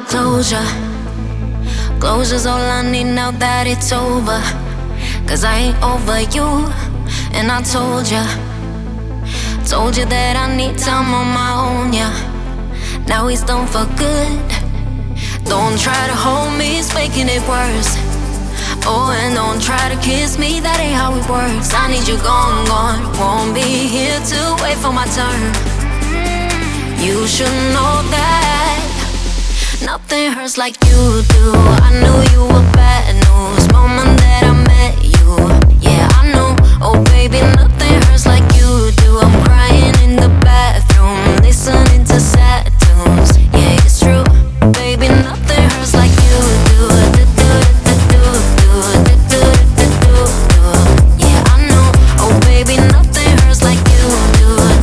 closure. Closure's all I need now that it's over. Cause I ain't over you. And I told you that I need time on my own, yeah. Now he's done for good. Don't try to hold me, it's making it worse. Oh, and don't try to kiss me, that ain't how it works. I need you gone, gone. Won't be here to wait for my turn. You should know that nothing hurts like you do. I knew you were bad news moment that I met you. Yeah, I know. Oh baby, nothing hurts like you do. I'm crying in the bathroom, listening to sad tunes. Yeah, it's true. Baby, nothing hurts like you do. Yeah, I know. Oh baby, nothing hurts like you do.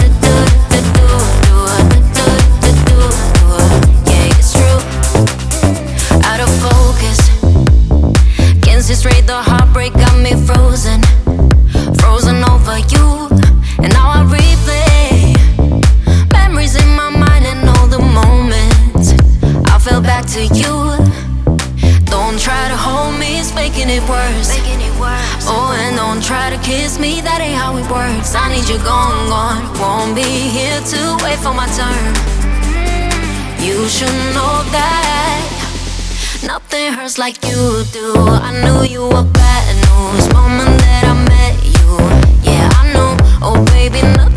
Yeah, it's true. Out of focus, can't see straight, the heartbreak got me frozen. Frozen over you, and now I replay memories in my mind and all the moments I fell back to you. Don't try to hold me, it's making it worse. Oh, and don't try to kiss me, that ain't how it works. I need you gone, gone. Won't be here to wait for my turn. You should know that nothing hurts like you do. I knew you were bad news moment that I met you. Yeah, I know. Oh baby, nothing